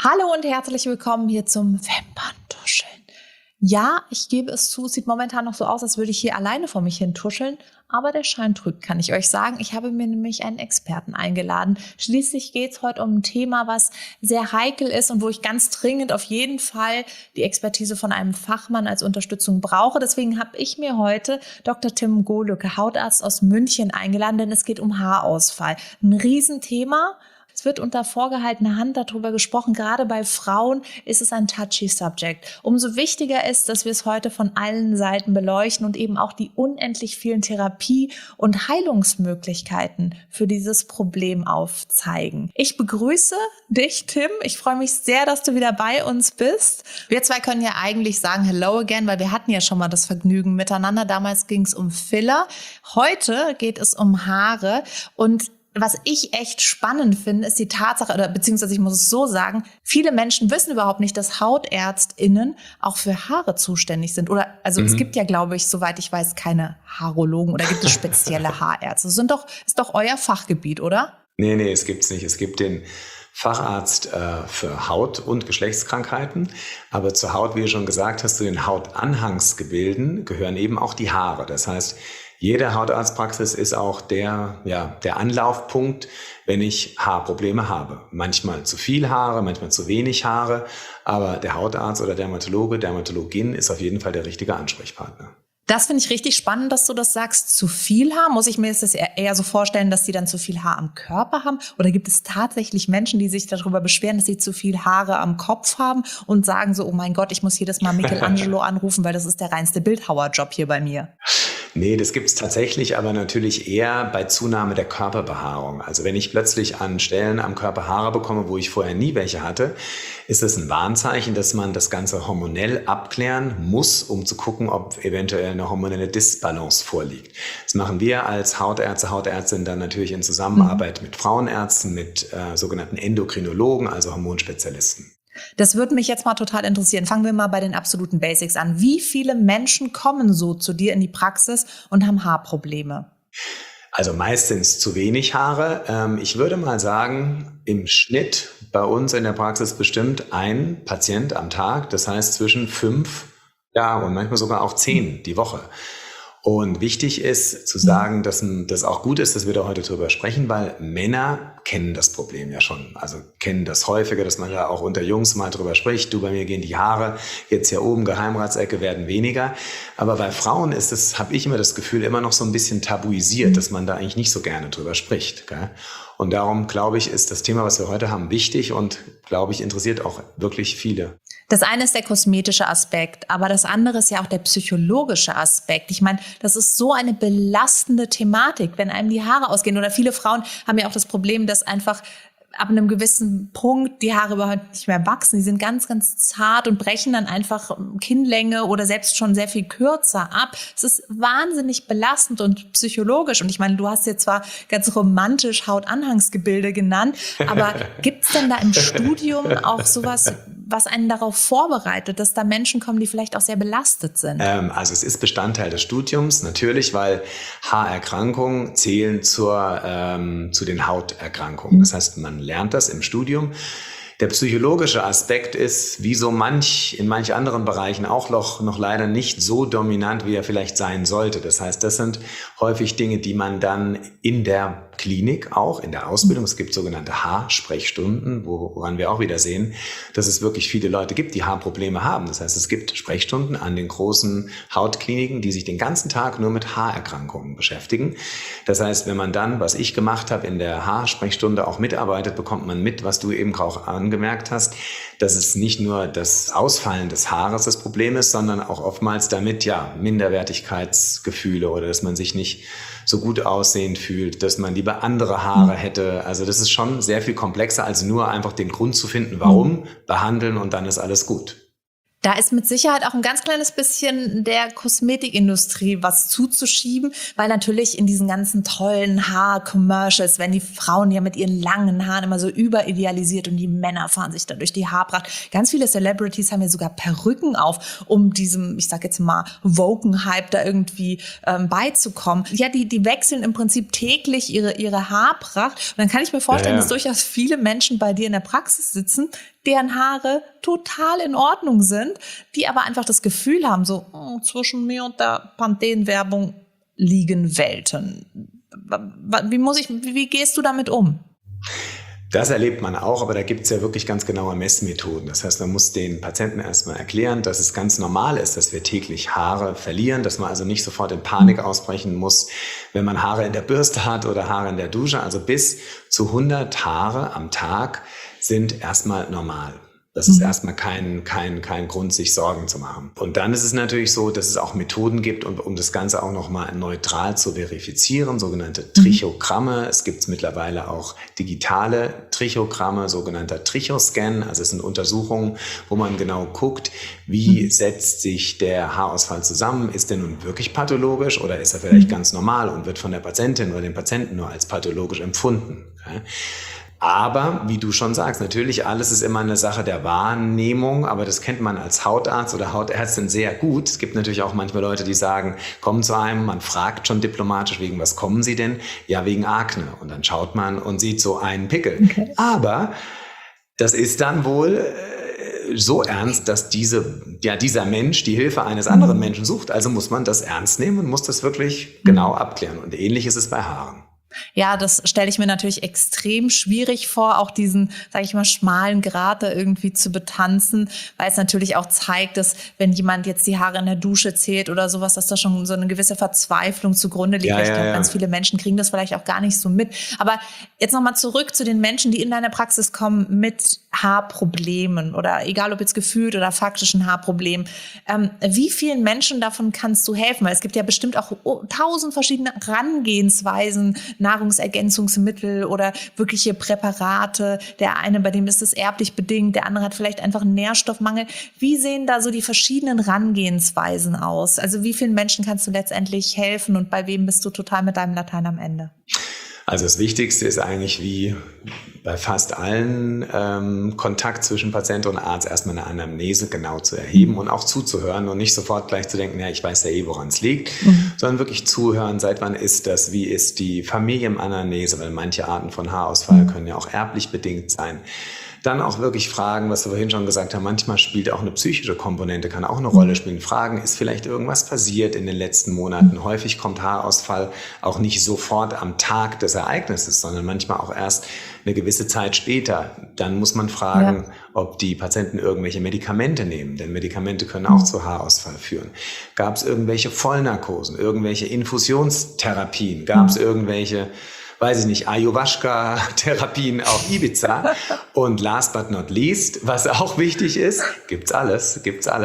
Hallo und herzlich willkommen hier zum Wimperntuscheln. Ja, ich gebe es zu, es sieht momentan noch so aus, als würde ich hier alleine vor mich hin tuscheln, aber der Schein trügt, kann ich euch sagen. Ich habe mir nämlich einen Experten eingeladen. Schließlich geht es heute um ein Thema, was sehr heikel ist und wo ich ganz dringend auf jeden Fall die Expertise von einem Fachmann als Unterstützung brauche. Deswegen habe ich mir heute Dr. Tim Golücke, Hautarzt aus München, eingeladen, denn es geht um Haarausfall. Ein Riesenthema. Es wird unter vorgehaltener Hand darüber gesprochen. Gerade bei Frauen ist es ein touchy Subject. Umso wichtiger ist, dass wir es heute von allen Seiten beleuchten und eben auch die unendlich vielen Therapie- und Heilungsmöglichkeiten für dieses Problem aufzeigen. Ich begrüße dich, Tim. Ich freue mich sehr, dass du wieder bei uns bist. Wir zwei können ja eigentlich sagen Hello again, weil wir hatten ja schon mal das Vergnügen miteinander. Damals ging es um Filler. Heute geht es um Haare und was ich echt spannend finde, ist die Tatsache, oder beziehungsweise ich muss es so sagen, viele Menschen wissen überhaupt nicht, dass HautärztInnen auch für Haare zuständig sind. Oder es gibt ja, glaube ich, soweit ich weiß, keine Haarologen oder gibt es spezielle Haarärzte. Ist doch euer Fachgebiet, oder? Nee, es gibt's nicht. Es gibt den Facharzt für Haut- und Geschlechtskrankheiten. Aber zur Haut, wie du schon gesagt hast, zu den Hautanhangsgebilden gehören eben auch die Haare. Das heißt, jede Hautarztpraxis ist auch der Anlaufpunkt, wenn ich Haarprobleme habe. Manchmal zu viel Haare, manchmal zu wenig Haare. Aber der Hautarzt oder Dermatologe, Dermatologin ist auf jeden Fall der richtige Ansprechpartner. Das finde ich richtig spannend, dass du das sagst. Zu viel Haar? Muss ich mir das eher so vorstellen, dass die dann zu viel Haar am Körper haben? Oder gibt es tatsächlich Menschen, die sich darüber beschweren, dass sie zu viel Haare am Kopf haben und sagen so, oh mein Gott, ich muss jedes Mal Michelangelo anrufen, weil das ist der reinste Bildhauerjob hier bei mir? Nee, das gibt's tatsächlich, aber natürlich eher bei Zunahme der Körperbehaarung. Also wenn ich plötzlich an Stellen am Körper Haare bekomme, wo ich vorher nie welche hatte, ist es ein Warnzeichen, dass man das Ganze hormonell abklären muss, um zu gucken, ob eventuell eine hormonelle Disbalance vorliegt. Das machen wir als Hautärzte, Hautärztinnen dann natürlich in Zusammenarbeit mit Frauenärzten, mit sogenannten Endokrinologen, also Hormonspezialisten. Das würde mich jetzt mal total interessieren. Fangen wir mal bei den absoluten Basics an. Wie viele Menschen kommen so zu dir in die Praxis und haben Haarprobleme? Also meistens zu wenig Haare. Ich würde mal sagen, im Schnitt bei uns in der Praxis bestimmt ein Patient am Tag. Das heißt zwischen 5, und manchmal sogar auch 10 die Woche. Und wichtig ist zu sagen, dass das auch gut ist, dass wir da heute drüber sprechen, weil Männer kennen das Problem ja schon. Also kennen das häufiger, dass man da auch unter Jungs mal drüber spricht. Du, bei mir gehen die Haare jetzt hier oben, Geheimratsecke werden weniger. Aber bei Frauen ist es, habe ich immer das Gefühl, immer noch so ein bisschen tabuisiert, dass man da eigentlich nicht so gerne drüber spricht. Gell? Und darum, glaube ich, ist das Thema, was wir heute haben, wichtig und, glaube ich, interessiert auch wirklich viele. Das eine ist der kosmetische Aspekt, aber das andere ist ja auch der psychologische Aspekt. Ich meine, das ist so eine belastende Thematik, wenn einem die Haare ausgehen. Oder viele Frauen haben ja auch das Problem, dass einfach ab einem gewissen Punkt die Haare überhaupt nicht mehr wachsen. Die sind ganz, ganz zart und brechen dann einfach Kinnlänge oder selbst schon sehr viel kürzer ab. Es ist wahnsinnig belastend und psychologisch. Und ich meine, du hast jetzt zwar ganz romantisch Hautanhangsgebilde genannt, aber gibt es denn da im Studium auch sowas, was einen darauf vorbereitet, dass da Menschen kommen, die vielleicht auch sehr belastet sind? Also es ist Bestandteil des Studiums, natürlich, weil Haarerkrankungen zählen zu den Hauterkrankungen. Das heißt, man lernt das im Studium. Der psychologische Aspekt ist, wie so in manch anderen Bereichen auch noch leider nicht so dominant, wie er vielleicht sein sollte. Das heißt, das sind häufig Dinge, die man dann in der Klinik, auch in der Ausbildung, es gibt sogenannte Haarsprechstunden, woran wir auch wieder sehen, dass es wirklich viele Leute gibt, die Haarprobleme haben. Das heißt, es gibt Sprechstunden an den großen Hautkliniken, die sich den ganzen Tag nur mit Haarerkrankungen beschäftigen. Das heißt, wenn man dann, was ich gemacht habe, in der Haarsprechstunde auch mitarbeitet, bekommt man mit, was du eben auch angemerkt hast, dass es nicht nur das Ausfallen des Haares das Problem ist, sondern auch oftmals damit Minderwertigkeitsgefühle oder dass man sich nicht so gut aussehend fühlt, dass man lieber andere Haare hätte. Also das ist schon sehr viel komplexer, als nur einfach den Grund zu finden, warum, behandeln und dann ist alles gut. Da ist mit Sicherheit auch ein ganz kleines bisschen der Kosmetikindustrie was zuzuschieben, weil natürlich in diesen ganzen tollen Haar-Commercials, wenn die Frauen ja mit ihren langen Haaren immer so überidealisiert und die Männer fahren sich da durch die Haarpracht. Ganz viele Celebrities haben ja sogar Perücken auf, um diesem, ich sag jetzt mal, Woken-Hype da irgendwie beizukommen. Ja, die wechseln im Prinzip täglich ihre Haarpracht. Und dann kann ich mir vorstellen, dass durchaus viele Menschen bei dir in der Praxis sitzen, deren Haare total in Ordnung sind, die aber einfach das Gefühl haben, so zwischen mir und der Pantene-Werbung liegen Welten. Wie gehst du damit um? Das erlebt man auch, aber da gibt es ja wirklich ganz genaue Messmethoden. Das heißt, man muss den Patienten erstmal erklären, dass es ganz normal ist, dass wir täglich Haare verlieren, dass man also nicht sofort in Panik ausbrechen muss, wenn man Haare in der Bürste hat oder Haare in der Dusche. Also bis zu 100 Haare am Tag sind erstmal normal. Das ist erstmal kein Grund, sich Sorgen zu machen. Und dann ist es natürlich so, dass es auch Methoden gibt, um das Ganze auch nochmal neutral zu verifizieren, sogenannte Trichogramme. Es gibt mittlerweile auch digitale Trichogramme, sogenannter Trichoscan. Also es sind Untersuchungen, wo man genau guckt, wie setzt sich der Haarausfall zusammen. Ist der nun wirklich pathologisch oder ist er vielleicht ganz normal und wird von der Patientin oder dem Patienten nur als pathologisch empfunden? Ja. Aber, wie du schon sagst, natürlich alles ist immer eine Sache der Wahrnehmung, aber das kennt man als Hautarzt oder Hautärztin sehr gut. Es gibt natürlich auch manchmal Leute, die sagen, kommen zu einem, man fragt schon diplomatisch, wegen was kommen sie denn? Ja, wegen Akne. Und dann schaut man und sieht so einen Pickel. Okay. Aber das ist dann wohl so ernst, dass dieser Mensch die Hilfe eines anderen Menschen sucht. Also muss man das ernst nehmen und muss das wirklich genau abklären. Und ähnlich ist es bei Haaren. Ja, das stelle ich mir natürlich extrem schwierig vor, auch diesen, sage ich mal, schmalen Grat da irgendwie zu betanzen, weil es natürlich auch zeigt, dass wenn jemand jetzt die Haare in der Dusche zählt oder sowas, dass da schon so eine gewisse Verzweiflung zugrunde liegt. Ich glaube, ganz viele Menschen kriegen das vielleicht auch gar nicht so mit. Aber jetzt nochmal zurück zu den Menschen, die in deine Praxis kommen mit Haarproblemen oder egal ob jetzt gefühlt oder faktischen Haarproblemen. Wie vielen Menschen davon kannst du helfen? Weil es gibt ja bestimmt auch 1000 verschiedene Herangehensweisen, Nahrungsergänzungsmittel oder wirkliche Präparate. Der eine, bei dem ist es erblich bedingt, der andere hat vielleicht einfach einen Nährstoffmangel. Wie sehen da so die verschiedenen Herangehensweisen aus? Also wie vielen Menschen kannst du letztendlich helfen und bei wem bist du total mit deinem Latein am Ende? Also das Wichtigste ist eigentlich wie bei fast allen Kontakt zwischen Patient und Arzt erstmal eine Anamnese genau zu erheben und auch zuzuhören und nicht sofort gleich zu denken, ja, ich weiß ja eh, woran es liegt, sondern wirklich zuhören, seit wann ist das, wie ist die Familienanamnese, weil manche Arten von Haarausfall können ja auch erblich bedingt sein. Dann auch wirklich fragen, was wir vorhin schon gesagt haben, manchmal spielt auch eine psychische Komponente, kann auch eine Rolle spielen. Fragen, ist vielleicht irgendwas passiert in den letzten Monaten? Häufig kommt Haarausfall auch nicht sofort am Tag des Ereignisses, sondern manchmal auch erst eine gewisse Zeit später. Dann muss man fragen, ob die Patienten irgendwelche Medikamente nehmen, denn Medikamente können auch zu Haarausfall führen. Gab es irgendwelche Vollnarkosen, irgendwelche Infusionstherapien? Gab es irgendwelche, weiß ich nicht, Ayahuasca-Therapien auf Ibiza? Und last but not least, was auch wichtig ist, gibt's alles.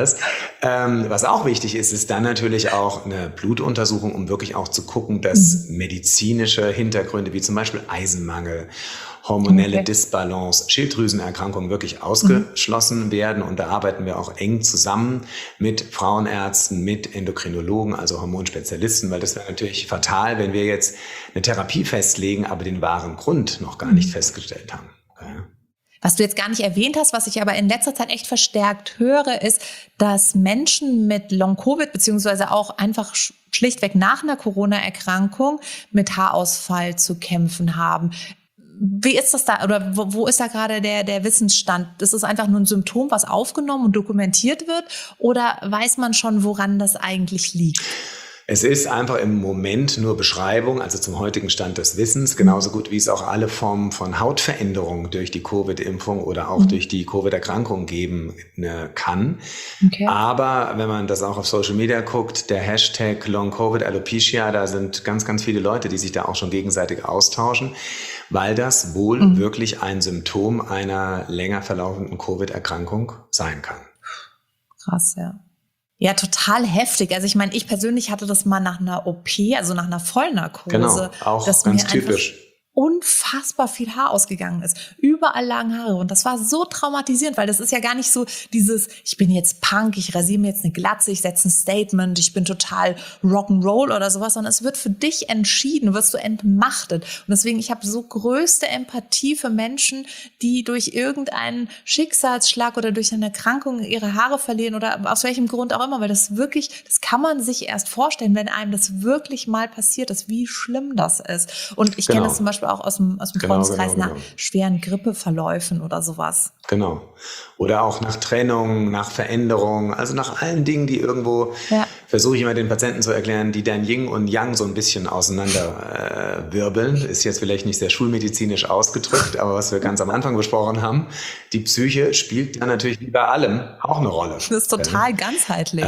Was auch wichtig ist, ist dann natürlich auch eine Blutuntersuchung, um wirklich auch zu gucken, dass medizinische Hintergründe, wie zum Beispiel Eisenmangel, hormonelle Disbalance, Schilddrüsenerkrankungen wirklich ausgeschlossen werden. Und da arbeiten wir auch eng zusammen mit Frauenärzten, mit Endokrinologen, also Hormonspezialisten, weil das wäre natürlich fatal, wenn wir jetzt eine Therapie festlegen, aber den wahren Grund noch gar nicht festgestellt haben. Ja. Was du jetzt gar nicht erwähnt hast, was ich aber in letzter Zeit echt verstärkt höre, ist, dass Menschen mit Long-Covid beziehungsweise auch einfach schlichtweg nach einer Corona-Erkrankung mit Haarausfall zu kämpfen haben. Wie ist das da oder wo ist da gerade der Wissensstand? Ist es einfach nur ein Symptom, was aufgenommen und dokumentiert wird, oder weiß man schon, woran das eigentlich liegt? Es ist einfach im Moment nur Beschreibung, also zum heutigen Stand des Wissens, genauso gut wie es auch alle Formen von Hautveränderungen durch die Covid-Impfung oder auch durch die Covid-Erkrankung geben kann. Okay. Aber wenn man das auch auf Social Media guckt, der Hashtag Long-Covid Alopecia, da sind ganz, ganz viele Leute, die sich da auch schon gegenseitig austauschen, weil das wohl wirklich ein Symptom einer länger verlaufenden Covid-Erkrankung sein kann. Krass, ja. Ja, total heftig. Also ich meine, ich persönlich hatte das mal nach einer OP, also nach einer Vollnarkose. Genau, auch ganz typisch. unfassbar viel Haar ausgegangen ist. Überall lagen Haare. Und das war so traumatisierend, weil das ist ja gar nicht so dieses, ich bin jetzt Punk, ich rasiere mir jetzt eine Glatze, ich setze ein Statement, ich bin total Rock'n'Roll oder sowas, sondern es wird für dich entschieden, wirst du entmachtet. Und deswegen, ich habe so größte Empathie für Menschen, die durch irgendeinen Schicksalsschlag oder durch eine Erkrankung ihre Haare verlieren oder aus welchem Grund auch immer, weil das wirklich, das kann man sich erst vorstellen, wenn einem das wirklich mal passiert ist, wie schlimm das ist. Und ich kenne das zum Beispiel auch aus dem Freundeskreis nach schweren Grippeverläufen oder sowas. Genau. Oder auch nach Trennung, nach Veränderung, also nach allen Dingen, die irgendwo, versuche ich immer den Patienten zu erklären, die dein Yin und Yang so ein bisschen auseinander wirbeln. Ist jetzt vielleicht nicht sehr schulmedizinisch ausgedrückt, aber was wir ganz am Anfang besprochen haben, die Psyche spielt dann natürlich wie bei allem auch eine Rolle. Das ist total ganzheitlich.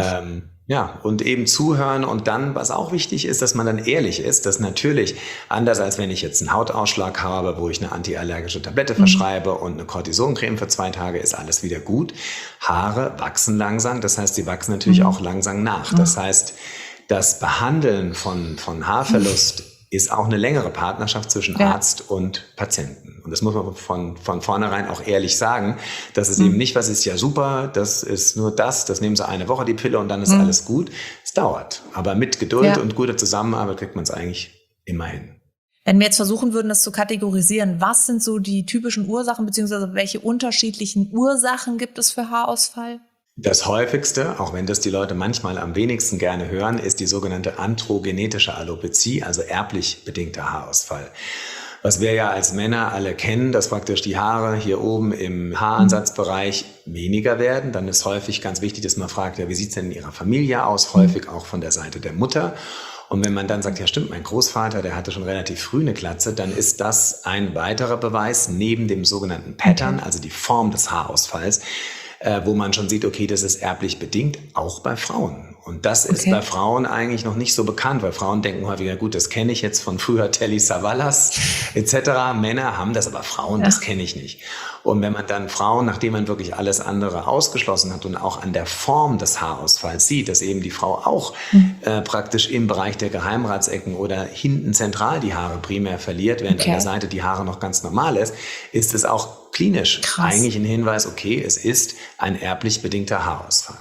Ja, und eben zuhören und dann, was auch wichtig ist, dass man dann ehrlich ist, dass natürlich, anders als wenn ich jetzt einen Hautausschlag habe, wo ich eine antiallergische Tablette verschreibe und eine Cortisoncreme für 2 Tage, ist alles wieder gut. Haare wachsen langsam, das heißt, sie wachsen natürlich auch langsam nach. Das heißt, das Behandeln von Haarverlust ist auch eine längere Partnerschaft zwischen Arzt und Patienten. Und das muss man von vornherein auch ehrlich sagen. Das ist eben nicht, was ist ja super, das ist nur das nehmen Sie eine Woche die Pille und dann ist alles gut. Es dauert. Aber mit Geduld und guter Zusammenarbeit kriegt man es eigentlich immer hin. Wenn wir jetzt versuchen würden, das zu kategorisieren, was sind so die typischen Ursachen, beziehungsweise welche unterschiedlichen Ursachen gibt es für Haarausfall? Das häufigste, auch wenn das die Leute manchmal am wenigsten gerne hören, ist die sogenannte androgenetische Alopezie, also erblich bedingter Haarausfall. Was wir ja als Männer alle kennen, dass praktisch die Haare hier oben im Haaransatzbereich weniger werden. Dann ist häufig ganz wichtig, dass man fragt, ja, wie sieht es denn in Ihrer Familie aus? Häufig auch von der Seite der Mutter. Und wenn man dann sagt, ja stimmt, mein Großvater, der hatte schon relativ früh eine Glatze, dann ist das ein weiterer Beweis neben dem sogenannten Pattern, also die Form des Haarausfalls, wo man schon sieht, okay, das ist erblich bedingt, auch bei Frauen. Und das ist bei Frauen eigentlich noch nicht so bekannt, weil Frauen denken häufig, ja gut, das kenne ich jetzt von früher Telly Savalas etc. Männer haben das, aber Frauen, das kenne ich nicht. Und wenn man dann Frauen, nachdem man wirklich alles andere ausgeschlossen hat und auch an der Form des Haarausfalls sieht, dass eben die Frau auch praktisch im Bereich der Geheimratsecken oder hinten zentral die Haare primär verliert, während an der Seite die Haare noch ganz normal ist es auch klinisch eigentlich ein Hinweis, okay, es ist ein erblich bedingter Haarausfall.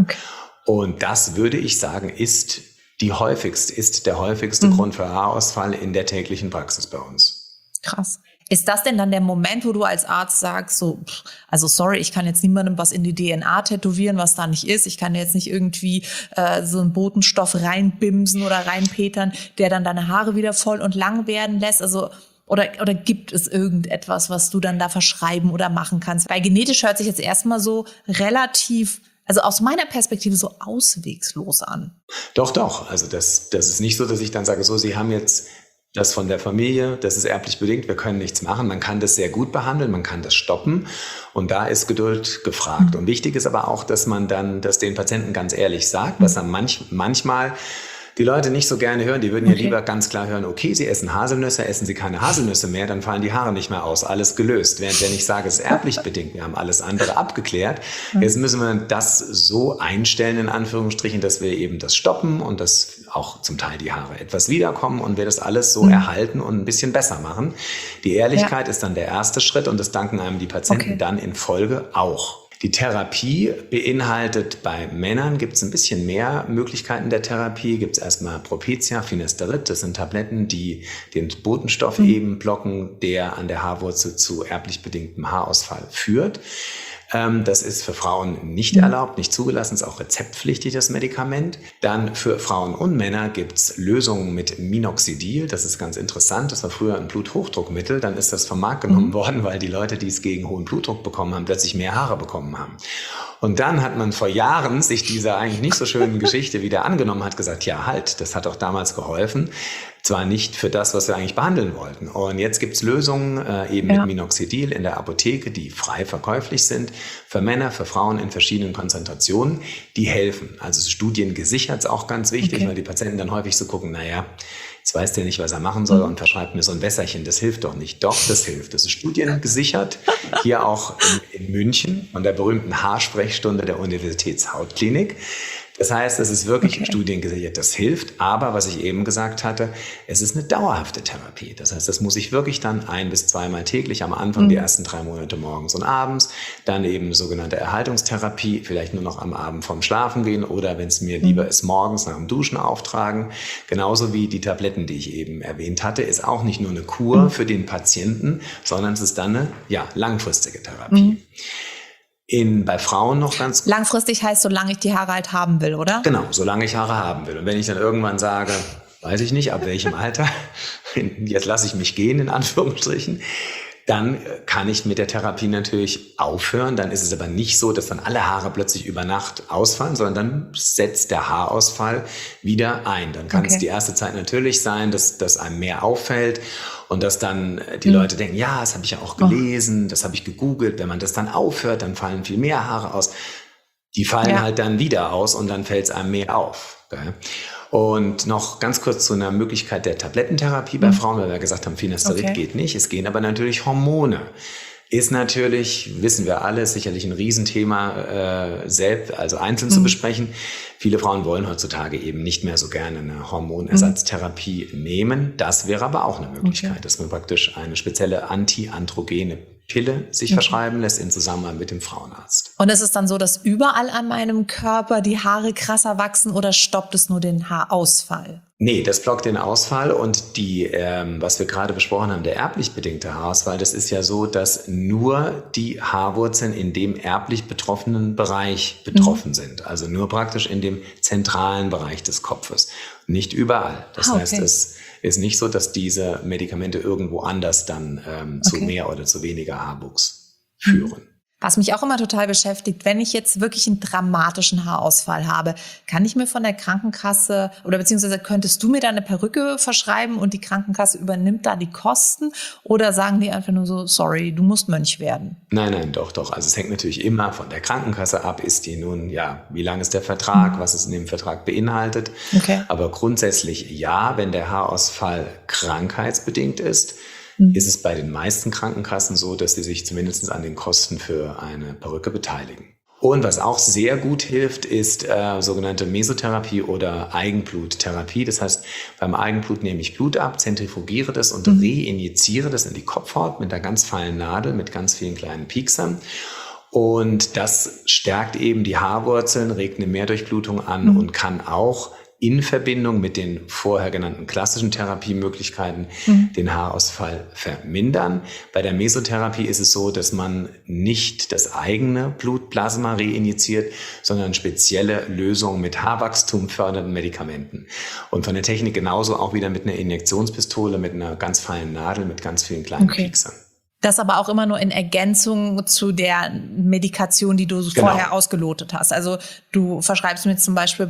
Und das, würde ich sagen, ist der häufigste Grund für Haarausfall in der täglichen Praxis bei uns. Krass. Ist das denn dann der Moment, wo du als Arzt sagst, so, also sorry, ich kann jetzt niemandem was in die DNA tätowieren, was da nicht ist. Ich kann jetzt nicht irgendwie so einen Botenstoff reinbimsen oder reinpetern, der dann deine Haare wieder voll und lang werden lässt. Also oder gibt es irgendetwas, was du dann da verschreiben oder machen kannst? Weil genetisch hört sich jetzt erstmal so relativ, also aus meiner Perspektive so auswegslos an. Doch. Also das ist nicht so, dass ich dann sage, so, Sie haben jetzt das von der Familie, das ist erblich bedingt, wir können nichts machen. Man kann das sehr gut behandeln, man kann das stoppen und da ist Geduld gefragt. Und wichtig ist aber auch, dass man dann das den Patienten ganz ehrlich sagt, was dann manchmal die Leute nicht so gerne hören. Die würden ja lieber ganz klar hören, okay, Sie essen Haselnüsse, essen Sie keine Haselnüsse mehr, dann fallen die Haare nicht mehr aus, alles gelöst. Während wenn ich sage, es ist erblich bedingt, wir haben alles andere abgeklärt. Jetzt müssen wir das so einstellen, in Anführungsstrichen, dass wir eben das stoppen und dass auch zum Teil die Haare etwas wiederkommen und wir das alles so erhalten und ein bisschen besser machen. Die Ehrlichkeit ist dann der erste Schritt und das danken einem die Patienten dann in Folge auch. Die Therapie beinhaltet, bei Männern gibt es ein bisschen mehr Möglichkeiten der Therapie. Gibt es erstmal Propecia, Finasterid, das sind Tabletten, die den Botenstoff eben blocken, der an der Haarwurzel zu erblich bedingtem Haarausfall führt. Das ist für Frauen nicht erlaubt, nicht zugelassen, ist auch rezeptpflichtig, das Medikament. Dann für Frauen und Männer gibt's Lösungen mit Minoxidil. Das ist ganz interessant. Das war früher ein Bluthochdruckmittel. Dann ist das vom Markt genommen worden, weil die Leute, die es gegen hohen Blutdruck bekommen haben, plötzlich mehr Haare bekommen haben. Und dann hat man vor Jahren sich dieser eigentlich nicht so schönen Geschichte wieder angenommen, hat gesagt, ja halt, das hat auch damals geholfen. Zwar nicht für das, was wir eigentlich behandeln wollten. Und jetzt gibt's Lösungen eben mit Minoxidil in der Apotheke, die frei verkäuflich sind, für Männer, für Frauen in verschiedenen Konzentrationen, die helfen. Also Studien gesichert ist auch ganz wichtig, weil die Patienten dann häufig so gucken, naja, jetzt weiß der nicht, was er machen soll und verschreibt mir so ein Wässerchen, das hilft doch nicht. Doch, das hilft. Das ist studiengesichert, hier auch in München von der berühmten Haarsprechstunde der Universitätshautklinik. Das heißt, es ist wirklich in Studien gesichert, das hilft. Aber was ich eben gesagt hatte, es ist eine dauerhafte Therapie. Das heißt, das muss ich wirklich dann 1- bis 2-mal täglich, am Anfang die ersten 3 Monate morgens und abends, dann eben sogenannte Erhaltungstherapie, vielleicht nur noch am Abend vorm Schlafen gehen oder wenn es mir lieber ist, morgens nach dem Duschen auftragen. Genauso wie die Tabletten, die ich eben erwähnt hatte, ist auch nicht nur eine Kur für den Patienten, sondern es ist dann eine langfristige Therapie. Bei Frauen noch ganz... Langfristig heißt, solange ich die Haare halt haben will, oder? Genau, solange ich Haare haben will. Und wenn ich dann irgendwann sage, weiß ich nicht, ab welchem Alter, jetzt lasse ich mich gehen, in Anführungsstrichen, dann kann ich mit der Therapie natürlich aufhören. Dann ist es aber nicht so, dass dann alle Haare plötzlich über Nacht ausfallen, sondern dann setzt der Haarausfall wieder ein. Dann kann es die erste Zeit natürlich sein, dass einem mehr auffällt und dass dann die Leute denken, ja, das habe ich ja auch gelesen, das habe ich gegoogelt. Wenn man das dann aufhört, dann fallen viel mehr Haare aus. Die fallen halt dann wieder aus und dann fällt es einem mehr auf. Gell? Und noch ganz kurz zu einer Möglichkeit der Tablettentherapie bei Frauen, weil wir gesagt haben, Finasterid geht nicht. Es gehen aber natürlich Hormone. Ist natürlich, wissen wir alle, sicherlich ein Riesenthema, selbst, also einzeln zu besprechen. Viele Frauen wollen heutzutage eben nicht mehr so gerne eine Hormonersatztherapie nehmen. Das wäre aber auch eine Möglichkeit, dass man praktisch eine spezielle antiandrogene Pille sich verschreiben lässt in Zusammenarbeit mit dem Frauenarzt. Und ist es dann so, dass überall an meinem Körper die Haare krasser wachsen oder stoppt es nur den Haarausfall? Nee, das blockt den Ausfall und was wir gerade besprochen haben, der erblich bedingte Haarausfall, das ist ja so, dass nur die Haarwurzeln in dem erblich betroffenen Bereich betroffen sind. Also nur praktisch in dem zentralen Bereich des Kopfes, nicht überall. Das heißt, es ist nicht so, dass diese Medikamente irgendwo anders dann zu mehr oder zu weniger Haarwuchs führen. Was mich auch immer total beschäftigt, wenn ich jetzt wirklich einen dramatischen Haarausfall habe, kann ich mir von der Krankenkasse oder beziehungsweise könntest du mir da eine Perücke verschreiben und die Krankenkasse übernimmt da die Kosten oder sagen die einfach nur so, sorry, du musst Mönch werden? Nein, doch. Also es hängt natürlich immer von der Krankenkasse ab. Ist die nun, wie lang ist der Vertrag, was es in dem Vertrag beinhaltet. Aber grundsätzlich wenn der Haarausfall krankheitsbedingt ist es bei den meisten Krankenkassen so, dass sie sich zumindest an den Kosten für eine Perücke beteiligen. Und was auch sehr gut hilft, ist sogenannte Mesotherapie oder Eigenbluttherapie. Das heißt, beim Eigenblut nehme ich Blut ab, zentrifugiere das und reinjiziere das in die Kopfhaut mit einer ganz feinen Nadel, mit ganz vielen kleinen Pieksern. Und das stärkt eben die Haarwurzeln, regt eine Mehrdurchblutung an und kann auch in Verbindung mit den vorher genannten klassischen Therapiemöglichkeiten den Haarausfall vermindern. Bei der Mesotherapie ist es so, dass man nicht das eigene Blutplasma reinjiziert, sondern spezielle Lösungen mit Haarwachstum fördernden Medikamenten. Und von der Technik genauso auch wieder mit einer Injektionspistole, mit einer ganz feinen Nadel, mit ganz vielen kleinen Pieksern. Das aber auch immer nur in Ergänzung zu der Medikation, die du vorher ausgelotet hast. Also du verschreibst mir zum Beispiel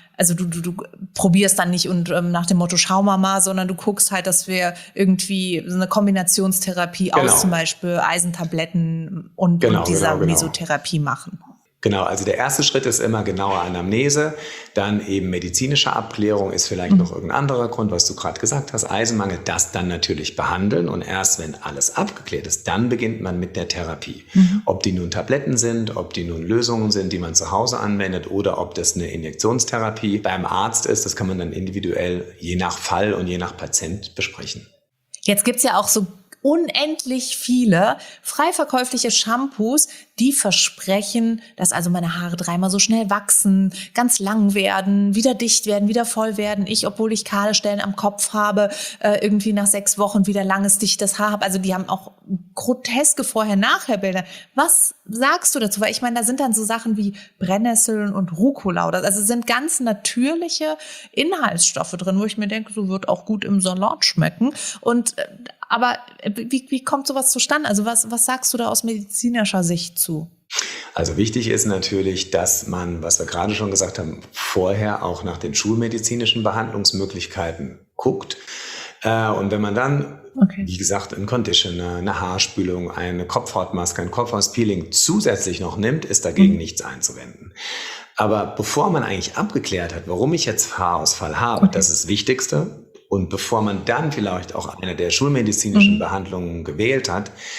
du probierst dann nicht und nach dem Motto schau mal, sondern du guckst halt, dass wir irgendwie so eine Kombinationstherapie aus zum Beispiel Eisentabletten und dieser Mesotherapie machen. Genau, also der erste Schritt ist immer genaue Anamnese, dann eben medizinische Abklärung, ist vielleicht noch irgendein anderer Grund, was du gerade gesagt hast, Eisenmangel, das dann natürlich behandeln und erst wenn alles abgeklärt ist, dann beginnt man mit der Therapie. Ob die nun Tabletten sind, ob die nun Lösungen sind, die man zu Hause anwendet oder ob das eine Injektionstherapie beim Arzt ist, das kann man dann individuell je nach Fall und je nach Patient besprechen. Jetzt gibt's ja auch so unendlich viele frei verkäufliche Shampoos, die versprechen, dass also meine Haare 3-mal so schnell wachsen, ganz lang werden, wieder dicht werden, wieder voll werden. Ich, obwohl ich kahle Stellen am Kopf habe, irgendwie nach 6 Wochen wieder langes, dichtes Haar habe. Also die haben auch groteske Vorher-Nachher-Bilder. Was sagst du dazu? Weil ich meine, da sind dann so Sachen wie Brennnesseln und Rucola. Also sind ganz natürliche Inhaltsstoffe drin, wo ich mir denke, so wird auch gut im Salat schmecken. Aber wie kommt sowas zustande? Also was sagst du da aus medizinischer Sicht zu? Also wichtig ist natürlich, dass man, was wir gerade schon gesagt haben, vorher auch nach den schulmedizinischen Behandlungsmöglichkeiten guckt. Und wenn man dann, wie gesagt, einen Conditioner, eine Haarspülung, eine Kopfhautmaske, ein Kopfhautpeeling zusätzlich noch nimmt, ist dagegen nichts einzuwenden. Aber bevor man eigentlich abgeklärt hat, warum ich jetzt Haarausfall habe, das ist das Wichtigste. Und bevor man dann vielleicht auch eine der schulmedizinischen Behandlungen gewählt hat,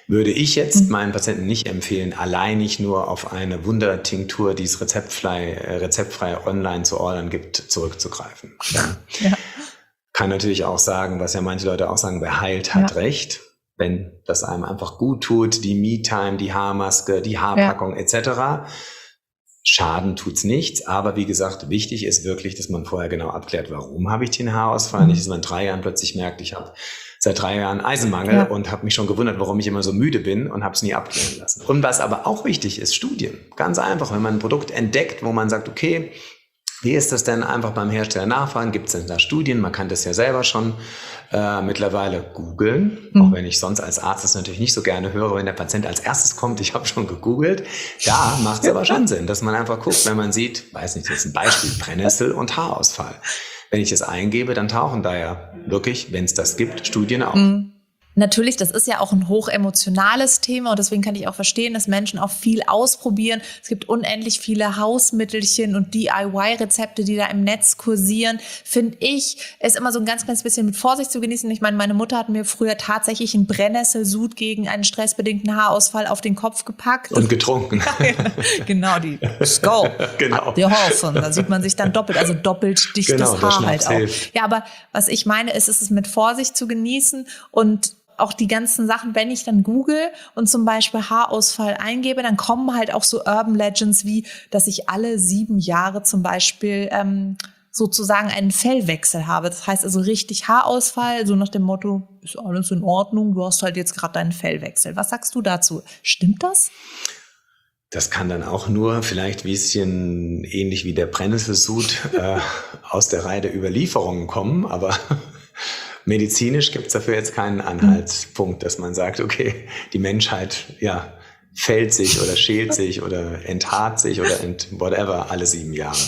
würde ich jetzt meinen Patienten nicht empfehlen, alleinig nur auf eine Wundertinktur, die es rezeptfrei online zu ordern gibt, zurückzugreifen. Ja. Ja. Kann natürlich auch sagen, was ja manche Leute auch sagen, wer heilt, hat recht. Wenn das einem einfach gut tut, die Me-Time, die Haarmaske, die Haarpackung etc., Schaden tut's nichts, aber wie gesagt, wichtig ist wirklich, dass man vorher genau abklärt, warum habe ich den Haarausfall, nicht, dass man in 3 Jahren plötzlich merkt, ich habe seit 3 Jahren Eisenmangel und habe mich schon gewundert, warum ich immer so müde bin und habe es nie abklären lassen. Und was aber auch wichtig ist, Studien. Ganz einfach, wenn man ein Produkt entdeckt, wo man sagt, okay, wie ist das denn, einfach beim Hersteller nachfragen, gibt es denn da Studien? Man kann das ja selber schon mittlerweile googeln, auch wenn ich sonst als Arzt das natürlich nicht so gerne höre, wenn der Patient als erstes kommt, ich habe schon gegoogelt. Da macht es aber schon Sinn, dass man einfach guckt, wenn man sieht, weiß nicht, das ist ein Beispiel, Brennnessel und Haarausfall. Wenn ich das eingebe, dann tauchen da ja wirklich, wenn es das gibt, Studien auf. Natürlich, das ist ja auch ein hochemotionales Thema und deswegen kann ich auch verstehen, dass Menschen auch viel ausprobieren. Es gibt unendlich viele Hausmittelchen und DIY-Rezepte, die da im Netz kursieren. Finde ich, ist immer so ein ganz kleines bisschen mit Vorsicht zu genießen. Ich meine, meine Mutter hat mir früher tatsächlich einen Brennnesselsud gegen einen stressbedingten Haarausfall auf den Kopf gepackt. Und getrunken. Genau, die Skull. Genau. Die Hoffen. Da sieht man sich dann doppelt, also doppelt dichtes Haar halt auch. Hilft. Ja, aber was ich meine, ist es mit Vorsicht zu genießen und auch die ganzen Sachen, wenn ich dann google und zum Beispiel Haarausfall eingebe, dann kommen halt auch so Urban Legends wie, dass ich alle 7 Jahre zum Beispiel sozusagen einen Fellwechsel habe. Das heißt also richtig Haarausfall, so nach dem Motto, ist alles in Ordnung, du hast halt jetzt gerade deinen Fellwechsel. Was sagst du dazu? Stimmt das? Das kann dann auch nur vielleicht ein bisschen ähnlich wie der Brennesselsud aus der Reihe der Überlieferungen kommen, aber medizinisch gibt es dafür jetzt keinen Anhaltspunkt, dass man sagt, okay, die Menschheit fällt sich oder schält sich oder enthaart sich oder whatever alle 7 Jahre.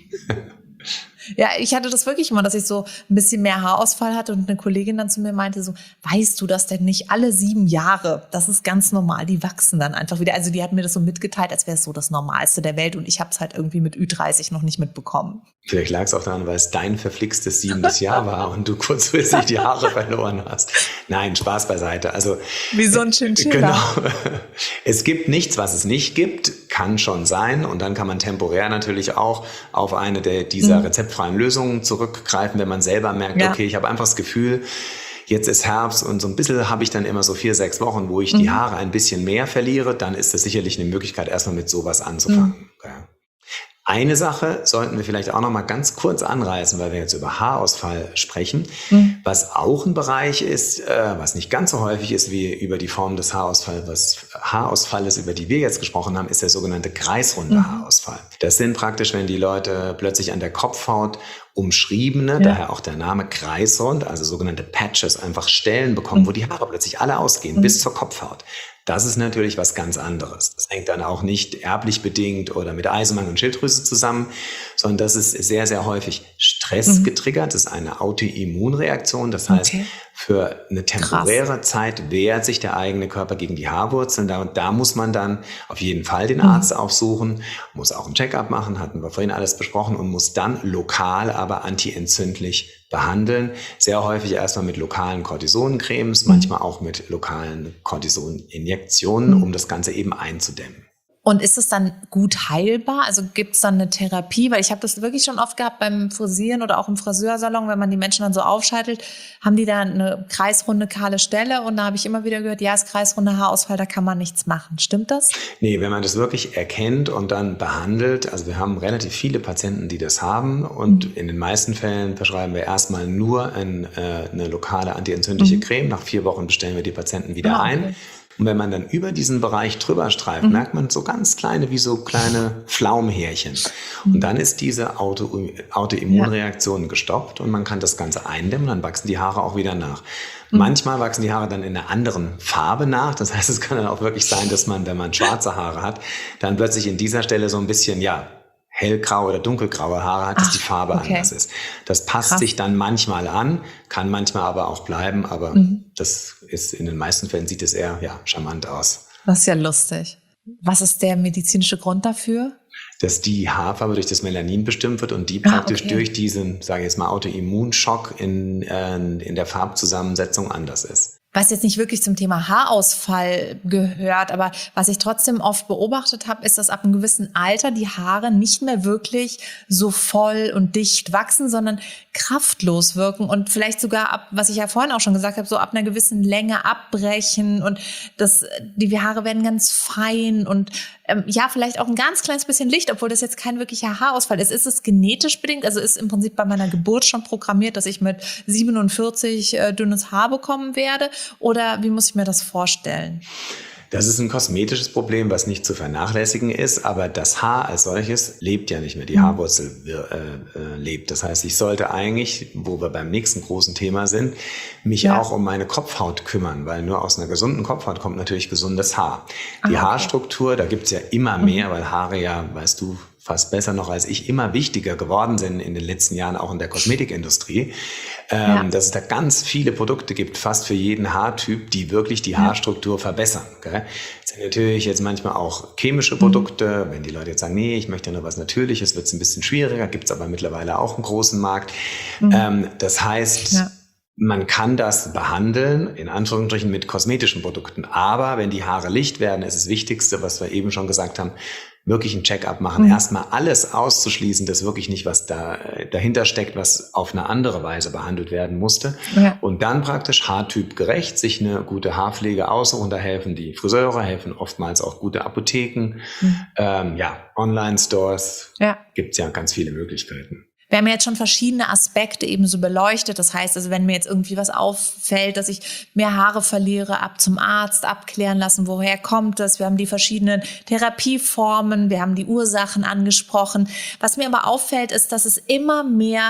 Ja, ich hatte das wirklich immer, dass ich so ein bisschen mehr Haarausfall hatte und eine Kollegin dann zu mir meinte so, weißt du das denn nicht alle 7 Jahre? Das ist ganz normal, die wachsen dann einfach wieder. Also die hat mir das so mitgeteilt, als wäre es so das Normalste der Welt und ich habe es halt irgendwie mit Ü30 noch nicht mitbekommen. Vielleicht lag es auch daran, weil es dein verflixtes 7. Jahr war und du kurzfristig die Haare verloren hast. Nein, Spaß beiseite. Also wie so ein Chinchilla. Genau. Es gibt nichts, was es nicht gibt, kann schon sein und dann kann man temporär natürlich auch auf eine dieser rezeptfreien Lösungen zurückgreifen, wenn man selber merkt, okay, ich habe einfach das Gefühl, jetzt ist Herbst und so ein bisschen habe ich dann immer so 4-6 Wochen, wo ich die Haare ein bisschen mehr verliere, dann ist das sicherlich eine Möglichkeit, erstmal mit sowas anzufangen. Ja. Eine Sache sollten wir vielleicht auch noch mal ganz kurz anreißen, weil wir jetzt über Haarausfall sprechen, was auch ein Bereich ist, was nicht ganz so häufig ist wie über die Form des Haarausfalles, über die wir jetzt gesprochen haben, ist der sogenannte kreisrunde Haarausfall. Das sind praktisch, wenn die Leute plötzlich an der Kopfhaut umschriebene, daher auch der Name kreisrund, also sogenannte Patches, einfach Stellen bekommen, wo die Haare plötzlich alle ausgehen, bis zur Kopfhaut. Das ist natürlich was ganz anderes. Das hängt dann auch nicht erblich bedingt oder mit Eisenmangel und Schilddrüse zusammen, sondern das ist sehr, sehr häufig Stress getriggert. Das ist eine Autoimmunreaktion. Das heißt, für eine temporäre Zeit wehrt sich der eigene Körper gegen die Haarwurzeln. Da muss man dann auf jeden Fall den Arzt aufsuchen, muss auch ein Check-up machen, hatten wir vorhin alles besprochen, und muss dann lokal, aber antientzündlich behandeln. Sehr häufig erstmal mit lokalen Cortisoncremes, manchmal auch mit lokalen Cortisoninjektionen, um das Ganze eben einzudämmen. Und ist es dann gut heilbar? Also gibt es dann eine Therapie? Weil ich habe das wirklich schon oft gehabt beim Frisieren oder auch im Friseursalon, wenn man die Menschen dann so aufscheitelt, haben die da eine kreisrunde, kahle Stelle. Und da habe ich immer wieder gehört, ja, ist kreisrunder Haarausfall, da kann man nichts machen. Stimmt das? Nee, wenn man das wirklich erkennt und dann behandelt, also wir haben relativ viele Patienten, die das haben. Und in den meisten Fällen verschreiben wir erstmal nur eine lokale antientzündliche Creme. Nach 4 Wochen bestellen wir die Patienten wieder ein. Und wenn man dann über diesen Bereich drüber streift, merkt man so ganz kleine, wie so kleine Pflaumhärchen. Und dann ist diese Autoimmunreaktion gestoppt und man kann das Ganze eindämmen, dann wachsen die Haare auch wieder nach. Manchmal wachsen die Haare dann in einer anderen Farbe nach. Das heißt, es kann dann auch wirklich sein, dass man, wenn man schwarze Haare hat, dann plötzlich in dieser Stelle so ein bisschen, hellgraue oder dunkelgraue Haare hat, dass die Farbe anders ist. Das passt sich dann manchmal an, kann manchmal aber auch bleiben, aber das ist in den meisten Fällen sieht es eher charmant aus. Das ist ja lustig. Was ist der medizinische Grund dafür? Dass die Haarfarbe durch das Melanin bestimmt wird und die praktisch durch diesen, sage ich jetzt mal, Autoimmunschock in der Farbzusammensetzung anders ist. was jetzt nicht wirklich zum Thema Haarausfall gehört, aber was ich trotzdem oft beobachtet habe, ist, dass ab einem gewissen Alter die Haare nicht mehr wirklich so voll und dicht wachsen, sondern kraftlos wirken und vielleicht sogar ab, was ich ja vorhin auch schon gesagt habe, so ab einer gewissen Länge abbrechen und die Haare werden ganz fein und vielleicht auch ein ganz kleines bisschen Licht, obwohl das jetzt kein wirklicher Haarausfall ist. Ist es genetisch bedingt? Also ist im Prinzip bei meiner Geburt schon programmiert, dass ich mit 47 dünnes Haar bekommen werde? Oder wie muss ich mir das vorstellen? Das ist ein kosmetisches Problem, was nicht zu vernachlässigen ist, aber das Haar als solches lebt ja nicht mehr. Die Haarwurzel lebt. Das heißt, ich sollte eigentlich, wo wir beim nächsten großen Thema sind, mich auch um meine Kopfhaut kümmern, weil nur aus einer gesunden Kopfhaut kommt natürlich gesundes Haar. Die Haarstruktur, da gibt's ja immer mehr, weil Haare ja, weißt du, fast besser noch als ich, immer wichtiger geworden sind in den letzten Jahren, auch in der Kosmetikindustrie, dass es da ganz viele Produkte gibt, fast für jeden Haartyp, die wirklich die Haarstruktur verbessern. Gell? Das sind natürlich jetzt manchmal auch chemische Produkte. Wenn die Leute jetzt sagen, nee, ich möchte nur was Natürliches, wird es ein bisschen schwieriger, gibt es aber mittlerweile auch einen großen Markt. Das heißt, man kann das behandeln, in Anführungsstrichen mit kosmetischen Produkten. Aber wenn die Haare licht werden, ist das Wichtigste, was wir eben schon gesagt haben, wirklich ein Check-up machen. Erstmal alles auszuschließen, dass wirklich nicht was dahinter steckt, was auf eine andere Weise behandelt werden musste. Ja. Und dann praktisch haartypgerecht sich eine gute Haarpflege aussuchen. Da helfen die Friseure, helfen oftmals auch gute Apotheken. Online-Stores. Gibt's ja ganz viele Möglichkeiten. Wir haben jetzt schon verschiedene Aspekte eben so beleuchtet. Das heißt, also wenn mir jetzt irgendwie was auffällt, dass ich mehr Haare verliere, ab zum Arzt abklären lassen, woher kommt das? Wir haben die verschiedenen Therapieformen, wir haben die Ursachen angesprochen. Was mir aber auffällt, ist, dass es immer mehr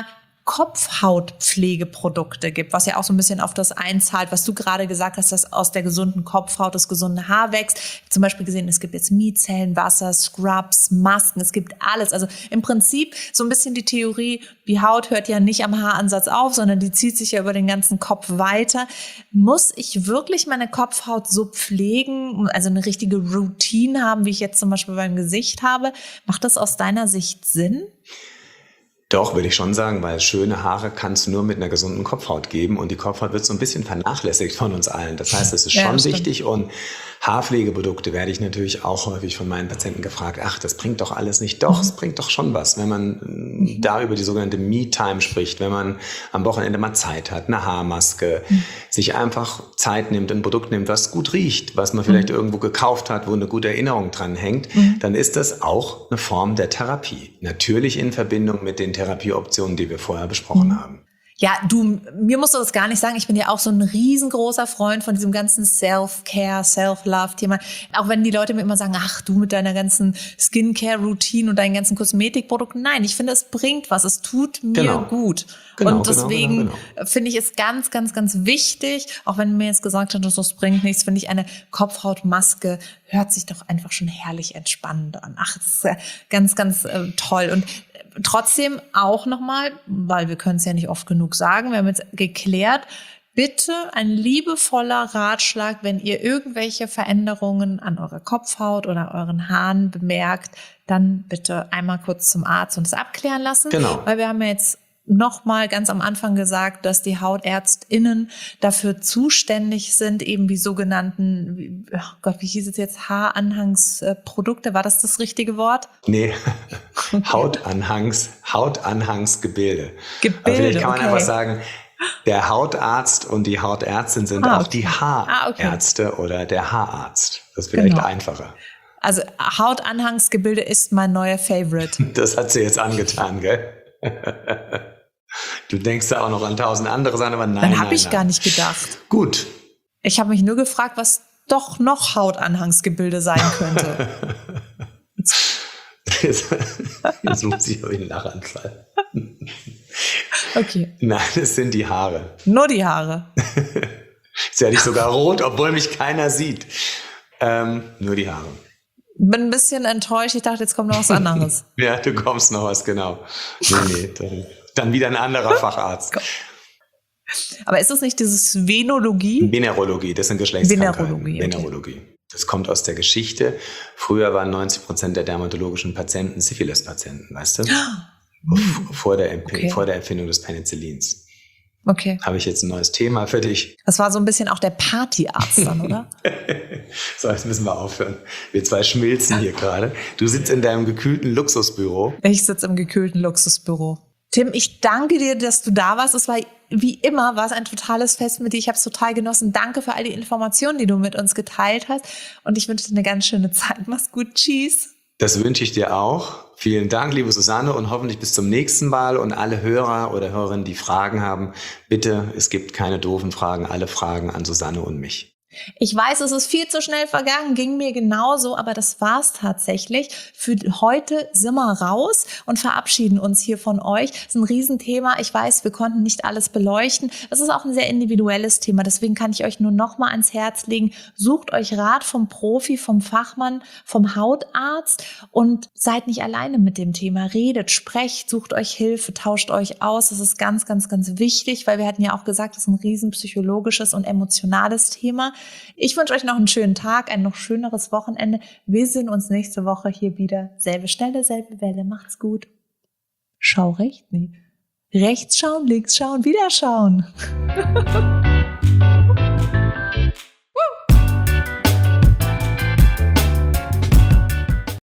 Kopfhautpflegeprodukte gibt, was ja auch so ein bisschen auf das einzahlt, was du gerade gesagt hast, dass aus der gesunden Kopfhaut das gesunde Haar wächst. Ich habe zum Beispiel gesehen, es gibt jetzt Mizellenwasser, Scrubs, Masken, es gibt alles. Also im Prinzip so ein bisschen die Theorie, die Haut hört ja nicht am Haaransatz auf, sondern die zieht sich ja über den ganzen Kopf weiter. Muss ich wirklich meine Kopfhaut so pflegen, also eine richtige Routine haben, wie ich jetzt zum Beispiel beim Gesicht habe? Macht das aus deiner Sicht Sinn? Doch, würde ich schon sagen, weil schöne Haare kannst du nur mit einer gesunden Kopfhaut geben und die Kopfhaut wird so ein bisschen vernachlässigt von uns allen. Das heißt, es ist schon wichtig und Haarpflegeprodukte werde ich natürlich auch häufig von meinen Patienten gefragt, ach, das bringt doch alles nicht. Doch, es bringt doch schon was, wenn man da über die sogenannte Me-Time spricht, wenn man am Wochenende mal Zeit hat, eine Haarmaske, sich einfach Zeit nimmt, ein Produkt nimmt, was gut riecht, was man vielleicht irgendwo gekauft hat, wo eine gute Erinnerung dran hängt, dann ist das auch eine Form der Therapie. Natürlich in Verbindung mit den Therapieoptionen, die wir vorher besprochen haben. Ja, mir musst du das gar nicht sagen. Ich bin ja auch so ein riesengroßer Freund von diesem ganzen Self-Care, Self-Love-Thema. Auch wenn die Leute mir immer sagen, ach, du mit deiner ganzen Skincare-Routine und deinen ganzen Kosmetikprodukten. Nein, ich finde, es bringt was. Es tut mir gut. Und deswegen finde ich es ganz, ganz, ganz wichtig, auch wenn du mir jetzt gesagt hast, das bringt nichts, finde ich, eine Kopfhautmaske hört sich doch einfach schon herrlich entspannend an. Ach, das ist ganz, ganz toll. Und trotzdem auch nochmal, weil wir können es ja nicht oft genug sagen, wir haben jetzt geklärt, bitte ein liebevoller Ratschlag, wenn ihr irgendwelche Veränderungen an eurer Kopfhaut oder euren Haaren bemerkt, dann bitte einmal kurz zum Arzt und es abklären lassen. Genau. Weil wir haben ja jetzt nochmal ganz am Anfang gesagt, dass die HautärztInnen dafür zuständig sind, eben die sogenannten, wie hieß es jetzt, Haaranhangsprodukte, war das richtige Wort? Nee, Hautanhangsgebilde. Gebilde, aber vielleicht kann man einfach sagen, der Hautarzt und die Hautärztin sind auch die Haarärzte oder der Haararzt. Das ist vielleicht einfacher. Also Hautanhangsgebilde ist mein neuer Favorite. Das hat sie jetzt angetan, gell? Du denkst da auch noch an 1000 andere Sachen, aber nein. Dann habe ich gar nicht gedacht. Gut. Ich habe mich nur gefragt, was doch noch Hautanhangsgebilde sein könnte. Jetzt muss ich euch einen Lachanfall. Okay. Nein, es sind die Haare. Nur die Haare. Jetzt werde ich sogar rot, obwohl mich keiner sieht. Nur die Haare. Bin ein bisschen enttäuscht. Ich dachte, jetzt kommt noch was anderes. Ja, du kommst noch was, genau. Nee, dann wieder ein anderer Facharzt. Aber ist das nicht dieses Venologie? Venerologie, das sind Geschlechtskrankheiten. Venerologie. Das kommt aus der Geschichte. Früher waren 90% der dermatologischen Patienten Syphilis-Patienten, weißt du? Vor der Erfindung des Penicillins. Okay. Habe ich jetzt ein neues Thema für dich. Das war so ein bisschen auch der Partyarzt dann, oder? So, jetzt müssen wir aufhören. Wir zwei schmilzen hier gerade. Du sitzt in deinem gekühlten Luxusbüro. Ich sitze im gekühlten Luxusbüro. Tim, ich danke dir, dass du da warst. Es war wie immer, war es ein totales Fest mit dir. Ich habe es total genossen. Danke für all die Informationen, die du mit uns geteilt hast. Und ich wünsche dir eine ganz schöne Zeit. Mach's gut. Tschüss. Das wünsche ich dir auch. Vielen Dank, liebe Susanne, und hoffentlich bis zum nächsten Mal. Und alle Hörer oder Hörerinnen, die Fragen haben, bitte, es gibt keine doofen Fragen, alle Fragen an Susanne und mich. Ich weiß, es ist viel zu schnell vergangen, ging mir genauso, aber das war's tatsächlich. Für heute sind wir raus und verabschieden uns hier von euch. Das ist ein Riesenthema. Ich weiß, wir konnten nicht alles beleuchten. Es ist auch ein sehr individuelles Thema. Deswegen kann ich euch nur noch mal ans Herz legen. Sucht euch Rat vom Profi, vom Fachmann, vom Hautarzt und seid nicht alleine mit dem Thema. Redet, sprecht, sucht euch Hilfe, tauscht euch aus. Das ist ganz, ganz, ganz wichtig, weil wir hatten ja auch gesagt, das ist ein riesen psychologisches und emotionales Thema. Ich wünsche euch noch einen schönen Tag, ein noch schöneres Wochenende. Wir sehen uns nächste Woche hier wieder. Selbe Stelle, selbe Welle. Macht's gut. Schau rechts, nee. Rechts schauen, links schauen, wieder schauen.